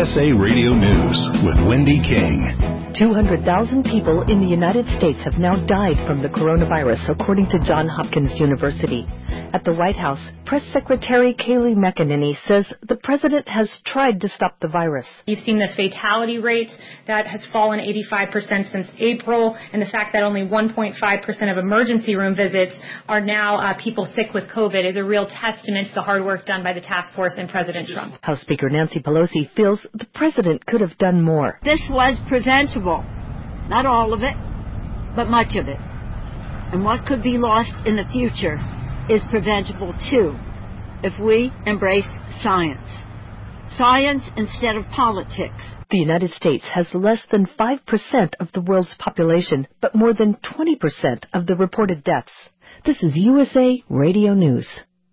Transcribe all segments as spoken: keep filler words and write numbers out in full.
S A Radio News with Wendy King. two hundred thousand people in the United States have now died from the coronavirus, according to Johns Hopkins University. At the White House, Press Secretary Kayleigh McEnany says the president has tried to stop the virus. You've seen the fatality rate that has fallen eighty-five percent since April, and the fact that only one point five percent of emergency room visits are now uh, people sick with COVID is a real testament to the hard work done by the task force and President Trump. House Speaker Nancy Pelosi feels the president could have done more. This was preventable. Not all of it, but much of it. And what could be lost in the future is preventable too, if we embrace science. Science instead of politics. The United States has less than five percent of the world's population, but more than twenty percent of the reported deaths. This is U S A Radio News.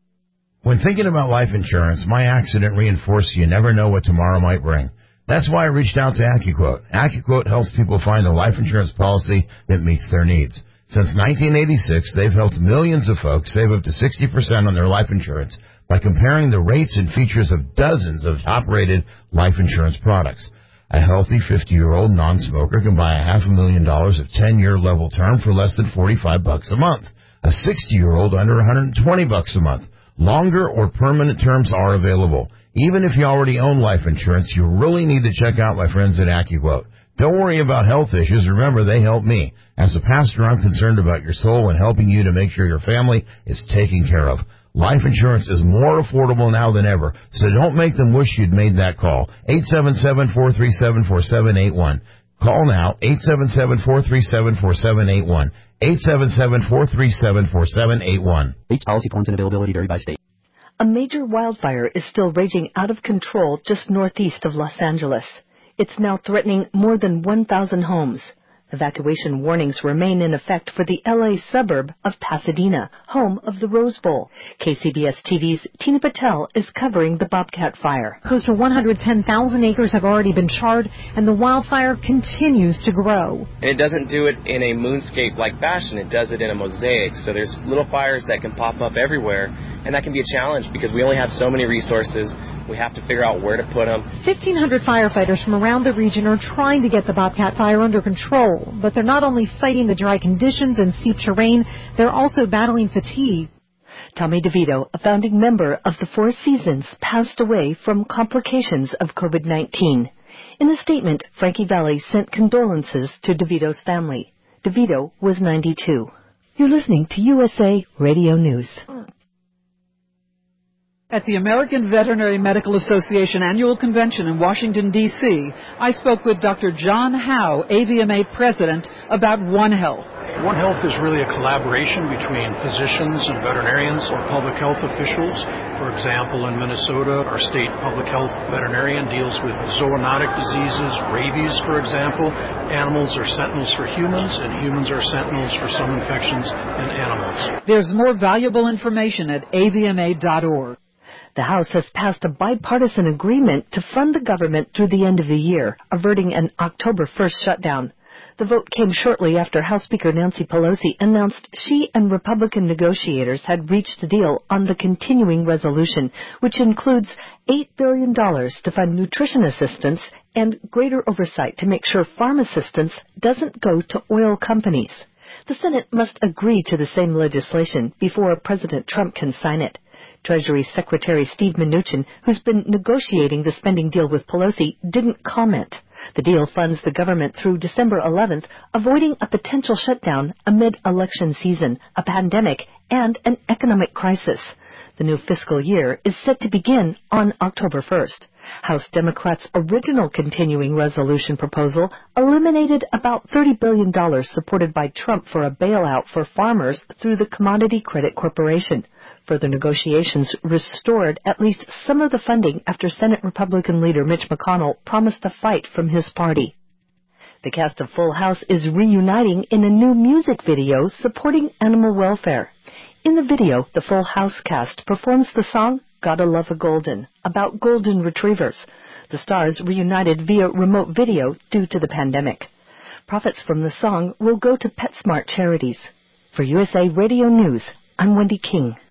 When thinking about life insurance, my accident reinforced you never know what tomorrow might bring. That's why I reached out to AccuQuote. AccuQuote helps people find a life insurance policy that meets their needs. Since nineteen eighty-six, they've helped millions of folks save up to sixty percent on their life insurance by comparing the rates and features of dozens of top-rated life insurance products. A healthy fifty-year-old non-smoker can buy a half a million dollars of ten-year level term for less than forty-five bucks a month. A sixty-year-old under one hundred twenty bucks a month. Longer or permanent terms are available. Even if you already own life insurance, you really need to check out my friends at AccuQuote. Don't worry about health issues. Remember, they help me. As a pastor, I'm concerned about your soul and helping you to make sure your family is taken care of. Life insurance is more affordable now than ever, so don't make them wish you'd made that call. eight seven seven, four three seven, four seven eight one. Call now, eight seven seven, four three seven, four seven eight one. eight seven seven, four three seven, four seven eight one. Rates, policy forms, and availability vary by state. A major wildfire is still raging out of control just northeast of Los Angeles. It's now threatening more than one thousand homes. Evacuation warnings remain in effect for the L A suburb of Pasadena, home of the Rose Bowl. K C B S T V's Tina Patel is covering the Bobcat fire. Close to one hundred ten thousand acres have already been charred, and the wildfire continues to grow. And it doesn't do it in a moonscape-like fashion. It does it in a mosaic. So there's little fires that can pop up everywhere, and that can be a challenge because we only have so many resources. We have to figure out where to put them. fifteen hundred firefighters from around the region are trying to get the Bobcat fire under control, but they're not only fighting the dry conditions and steep terrain, they're also battling fatigue. Tommy DeVito, a founding member of the Four Seasons, passed away from complications of COVID nineteen. In a statement, Frankie Valli sent condolences to DeVito's family. DeVito was ninety-two. You're listening to U S A Radio News. At the American Veterinary Medical Association Annual Convention in Washington, D C, I spoke with Doctor John Howe, A V M A President, about One Health. One Health is really a collaboration between physicians and veterinarians or public health officials. For example, in Minnesota, our state public health veterinarian deals with zoonotic diseases, rabies, for example. Animals are sentinels for humans, and humans are sentinels for some infections in animals. There's more valuable information at A V M A dot org. The House has passed a bipartisan agreement to fund the government through the end of the year, averting an October first shutdown. The vote came shortly after House Speaker Nancy Pelosi announced she and Republican negotiators had reached a deal on the continuing resolution, which includes eight billion dollars to fund nutrition assistance and greater oversight to make sure farm assistance doesn't go to oil companies. The Senate must agree to the same legislation before President Trump can sign it. Treasury Secretary Steve Mnuchin, who's been negotiating the spending deal with Pelosi, didn't comment. The deal funds the government through December eleventh, avoiding a potential shutdown amid election season, a pandemic, and an economic crisis. The new fiscal year is set to begin on October first. House Democrats' original continuing resolution proposal eliminated about thirty billion dollars supported by Trump for a bailout for farmers through the Commodity Credit Corporation. Further negotiations restored at least some of the funding after Senate Republican leader Mitch McConnell promised a fight from his party. The cast of Full House is reuniting in a new music video supporting animal welfare. In the video, the Full House cast performs the song Gotta Love a Golden, about golden retrievers. The stars reunited via remote video due to the pandemic. Profits from the song will go to PetSmart charities. For U S A Radio News, I'm Wendy King.